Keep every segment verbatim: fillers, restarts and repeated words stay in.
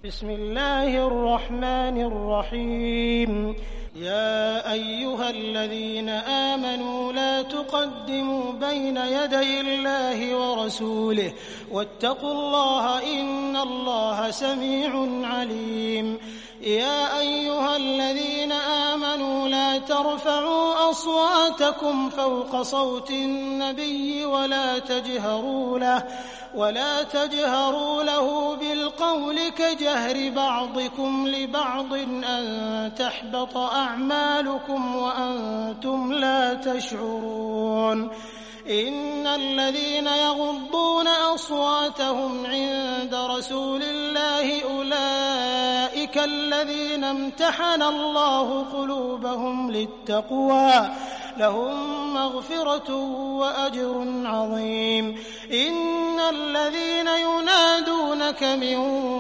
بسم الله الرحمن الرحيم. يا أيها الذين آمنوا لا تقدموا بين يدي الله ورسوله واتقوا الله إن الله سميع عليم. يا أيها الذين آمنوا لا ترفعوا أصواتكم فوق صوت النبي ولا تجهروا له ولا تجهروا له بالقول كجهر بعضكم لبعض أن تحبط أعمالكم وأنتم لا تشعرون. إن الذين يغضون أصواتهم عند رسول الله أولئك الذين امتحن الله قلوبهم للتقوى لهم مغفرة وأجر عظيم. إن الذين ينادونك من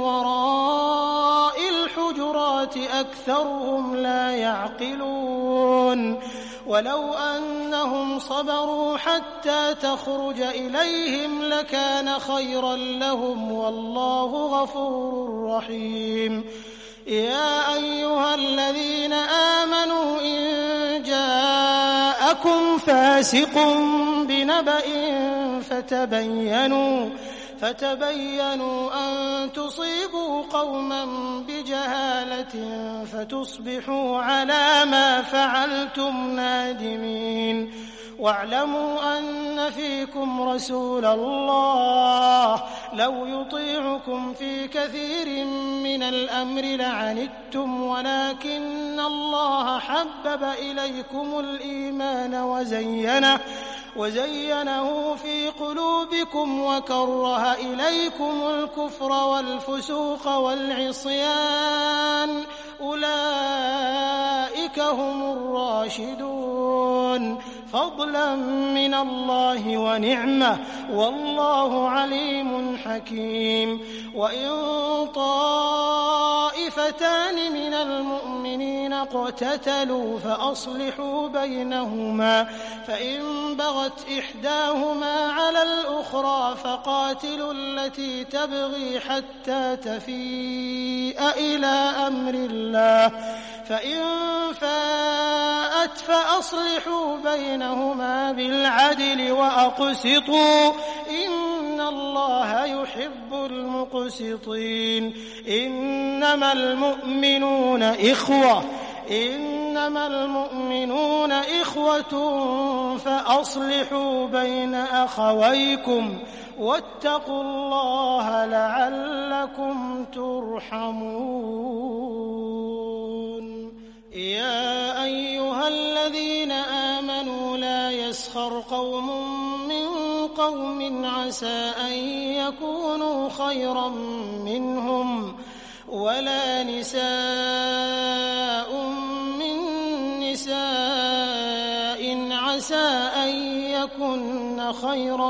وراء الحجرات أكثرهم لا يعقلون. ولو أنهم صبروا حتى تخرج إليهم لكان خيرا لهم والله غفور رحيم. يا أيها الذين آمنوا إن جاءكم فاسق بنبأ فتبينوا فتبينوا أن تصيبوا قوما بجهالة فتصبحوا على ما فعلتم نادمين. واعلموا أن فيكم رسول الله لو يطيعكم في كثير من الأمر لعنتم ولكن الله حبب إليكم الإيمان وزينه وزينه في قلوبكم وكره إليكم الكفر والفسوق والعصيان أولئك هم الراشدون فضلا من الله ونعمة والله عليم حكيم. وإن طائفتان من المؤمنين اقتتلوا فأصلحوا بينهما فإن بغت إحداهما على الأخرى فقاتلوا التي تبغي حتى تفيء إلى أمر الله فإن فاءت فأصلحوا بينهما بالعدل وأقسطوا إن الله يحب المقسطين. إنما المؤمنون إخوة إنما المؤمنون إخوة فأصلحوا بين أخويكم واتقوا الله لعلكم ترحمون. يا أيها الذين آمنوا لا يسخر قوم من قوم عسى أن يكونوا خيرا منهم ولا نساء من نساء عسى أن يكن خيرا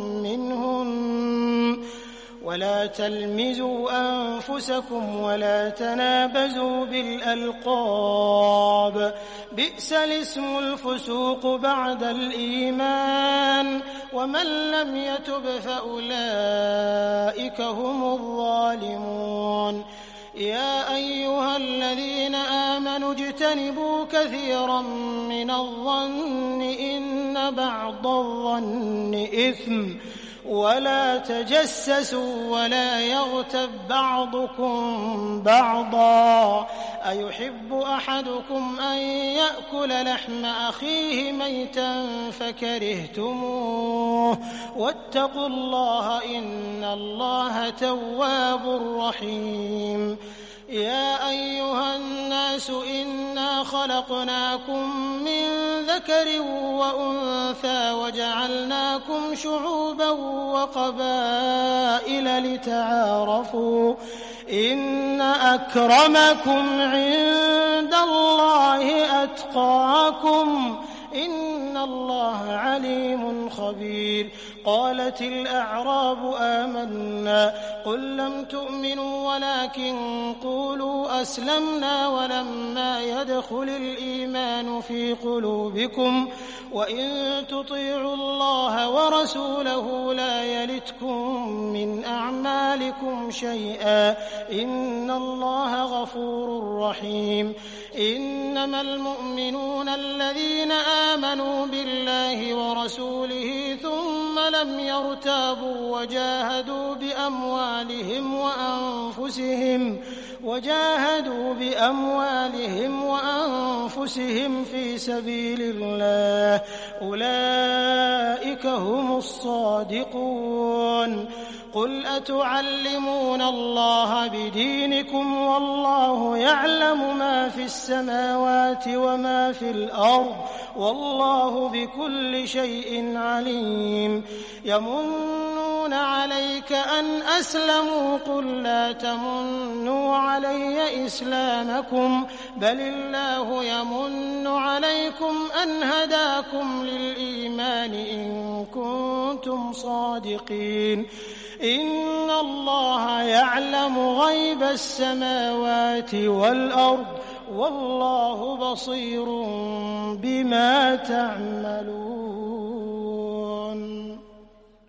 منهن ولا تلمزوا أنفسكم ولا تنابزوا بالألقاب بئس الاسم الفسوق بعد الإيمان ومن لم يتب فأولئك هم الظالمون. يا أيها الذين آمنوا اجتنبوا كثيرا من الظن إن بعض الظن إثم ولا تجسسوا ولا يغتب بعضكم بعضا أيحب أحدكم أن يأكل لحم أخيه ميتا فكرهتموه واتقوا الله إن الله تواب رحيم. يا أيها الناس إنا خلقناكم من ذكر وأنثى وجعلناكم شعوبا وقبائل لتعارفوا إن أكرمكم عند الله أتقاكم إن اللَّهَ عَلِيمٌ خَبِيرٌ قالت الأعراب آمنا قل لم تؤمنوا ولكن قولوا أسلمنا ولما يدخل الإيمان في قلوبكم وإن تطيعوا الله ورسوله لا يلتكم من أعمالكم شيئا إن الله غفور رحيم إنما المؤمنون الذين آمنوا بالله ورسوله ثم لم يرتابوا وجاهدوا بأموالهم وأنفسهم وجاهدوا بأموالهم وأنفسهم في سبيل الله أولئك هم الصادقون قل أتعلمون الله بدينكم والله يعلم ما في السماوات وما في الأرض والله بكل شيء عليم يمنون عليك أن أسلموا قل لا تمنوا علي إسلامكم بل الله يمن عليكم أن هداكم للإيمان إن كنتم صادقين إن الله يعلم غيب السماوات والأرض والله بصير بما تعملون